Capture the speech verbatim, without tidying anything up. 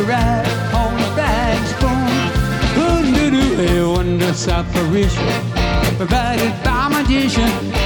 right on the bag spoon. Doo-doo-doo, a wondrous apparition provided by magician.